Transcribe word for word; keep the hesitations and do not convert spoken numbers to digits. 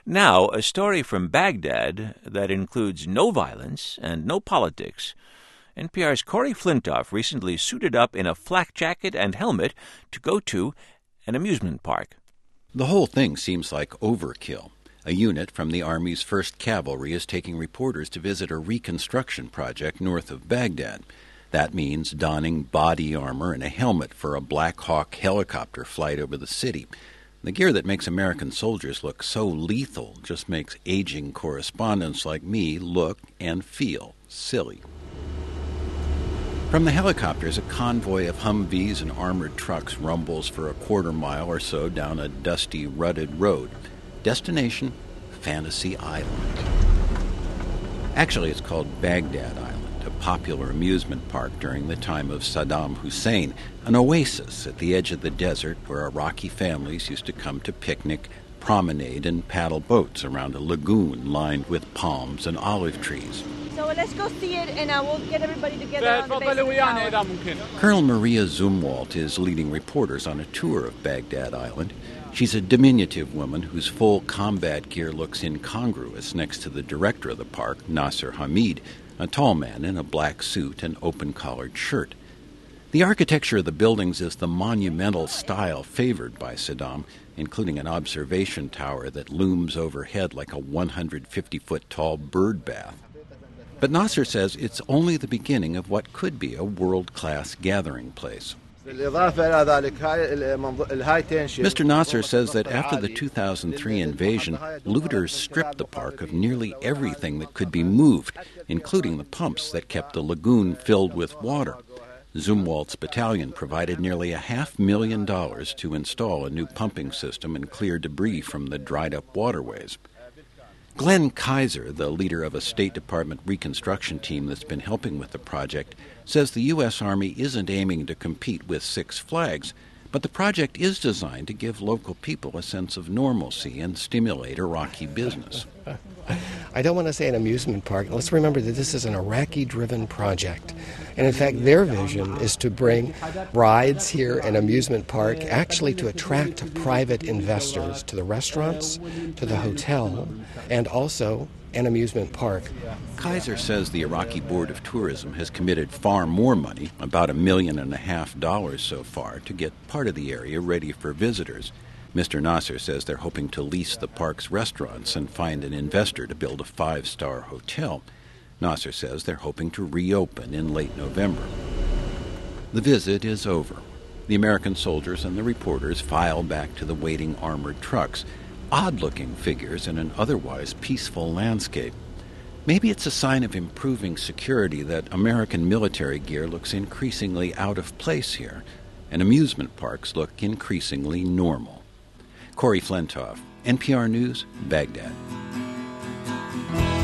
Now, a story from Baghdad that includes no violence and no politics. N P R's Corey Flintoff recently suited up in a flak jacket and helmet to go to an amusement park. The whole thing seems like overkill. A unit from the Army's first Cavalry is taking reporters to visit a reconstruction project north of Baghdad. That means donning body armor and a helmet for a Black Hawk helicopter flight over the city. The gear that makes American soldiers look so lethal just makes aging correspondents like me look and feel silly. From the helicopters, a convoy of Humvees and armored trucks rumbles for a quarter mile or so down a dusty, rutted road. Destination, Fantasy Island. Actually, it's called Baghdad Island, a popular amusement park during the time of Saddam Hussein, an oasis at the edge of the desert where Iraqi families used to come to picnic, promenade, and paddle boats around a lagoon lined with palms and olive trees. So let's go see it, and uh, we'll get everybody together on the base. Colonel Maria Zumwalt is leading reporters on a tour of Baghdad Island. She's a diminutive woman whose full combat gear looks incongruous next to the director of the park, Nasser Hamid, a tall man in a black suit and open-collared shirt. The architecture of the buildings is the monumental style favored by Saddam, including an observation tower that looms overhead like a one hundred fifty foot tall bird bath. But Nasser says it's only the beginning of what could be a world-class gathering place. Mister Nasser says that after the two thousand three invasion, looters stripped the park of nearly everything that could be moved, including the pumps that kept the lagoon filled with water. Zumwalt's battalion provided nearly a half million dollars to install a new pumping system and clear debris from the dried-up waterways. Glenn Kaiser, the leader of a State Department reconstruction team that's been helping with the project, says the U S. Army isn't aiming to compete with Six Flags, but the project is designed to give local people a sense of normalcy and stimulate Iraqi business. I don't want to say an amusement park. Let's remember that this is an Iraqi-driven project. And in fact, their vision is to bring rides here and amusement park actually to attract private investors to the restaurants, to the hotel, and also an amusement park. Kaiser says the Iraqi Board of Tourism has committed far more money, about a million and a half dollars so far, to get part of the area ready for visitors. Mister Nasser says they're hoping to lease the park's restaurants and find an investor to build a five-star hotel. Nasser says they're hoping to reopen in late November. The visit is over. The American soldiers and the reporters file back to the waiting armored trucks, odd-looking figures in an otherwise peaceful landscape. Maybe it's a sign of improving security that American military gear looks increasingly out of place here, and amusement parks look increasingly normal. Corey Flintoff, N P R News, Baghdad.